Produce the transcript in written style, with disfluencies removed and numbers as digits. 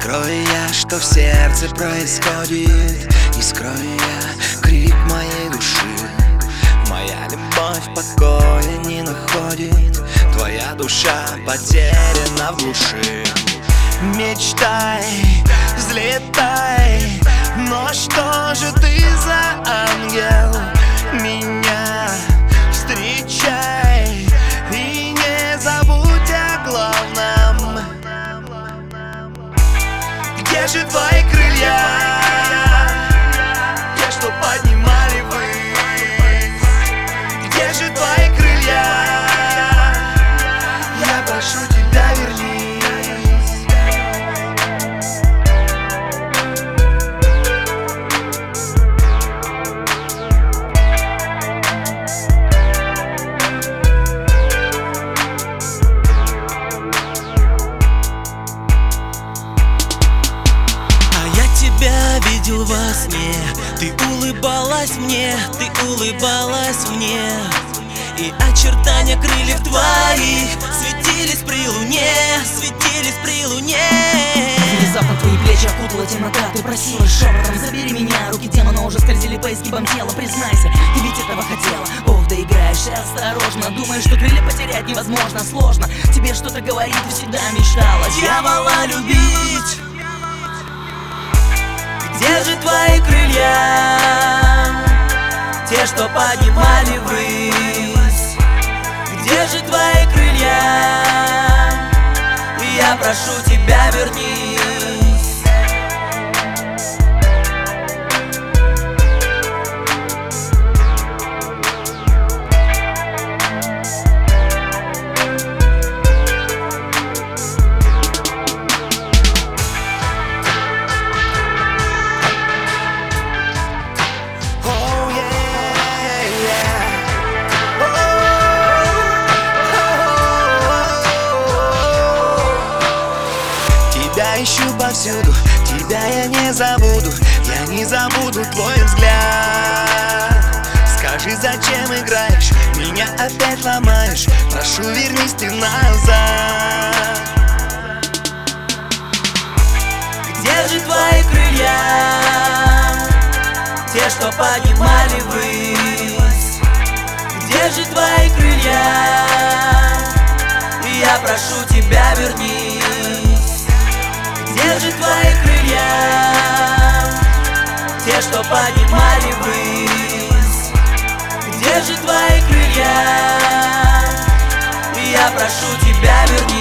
скрою я, что в сердце происходит, не скрою я крик моей души. Моя любовь покоя не находит, твоя душа потеряна в глуши. Мечтай, взлетай, но что же ты за ангел? Меня встречай и не забудь о главном. Где же твои крылья, те, что поднимали ввысь? Где же твои крылья? Я прошу тебя, вернись. Тебя видел во сне, ты улыбалась мне, и очертания крыльев твоих светились при луне, Внезапно твои плечи окутала темнота, ты просила шепотом: забери меня. Руки демона уже скользили по изгибам тела. Признайся, ты ведь этого хотела. Ох, доиграешься осторожно, думаешь, что крылья потерять невозможно. Сложно тебе что-то говорить, ты всегда мечтала дьявола любить. Где же твои крылья, те, что поднимали ввысь? Где же твои крылья? Я прошу тебя, вернись. Тебя ищу повсюду, тебя я не забуду, я не забуду твой взгляд. Скажи, зачем играешь, меня опять ломаешь, прошу, вернись ты назад. Где же твои крылья, те, что поднимали ввысь? Где же твои крылья? Я прошу тебя, вернись. Где же твои крылья, те, что поднимали ввысь? Где же твои крылья? Я прошу тебя, вернись.